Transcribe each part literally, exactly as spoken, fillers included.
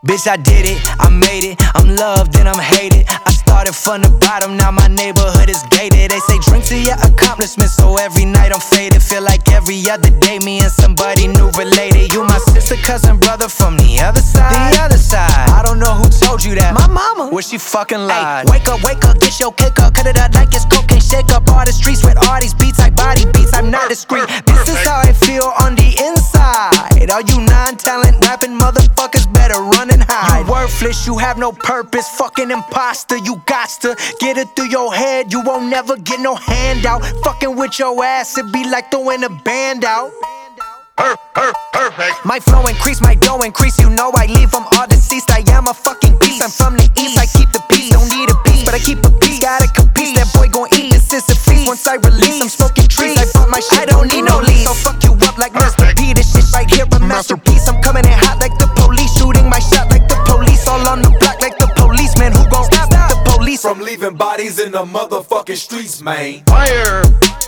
Bitch, I did it, I made it, I'm loved and I'm hated. I started from the bottom, now my neighborhood is gated. They say drink to your accomplishments, so every night I'm faded. Feel like every other day me and somebody new related. You my sister, cousin, brother from the other side. The other side, I don't know who told you that. My mama, well she fucking lied. Ay, wake up, wake up, get your cake up, cut it up like it's cocaine. Shake up all the streets with all these beats like body beats. I'm not discreet, this is how I feel on the inside. All you non-talent rapping motherfuckers better run and hide. You worthless, you have no purpose, fucking imposter. You gots to get it through your head, you won't never get no handout. Fucking with your ass, it be like throwing a band out. Perfect. My flow increase, my dough increase. You know I leave them all deceased. I am a fucking beast. I'm from the east. I keep the peace. Don't need a piece, but I keep a piece. Gotta compete. That boy gon' eat. This is a feast. Once I release, I'm smoking trees. I bought my shit. I don't need no lease. So fuck you up like Mister P. This shit right here a masterpiece. I'm coming in hot like the police. Shooting my shot like the police. All on the block like the policeman. Who gon' stop the police from leaving bodies in the motherfucking streets, man? Fire.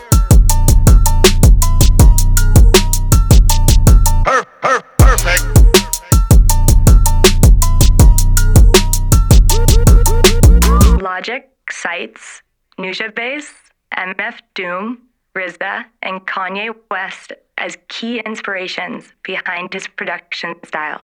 Perfect. Logic cites Nujabes, M F Doom, R Z A, and Kanye West as key inspirations behind his production style.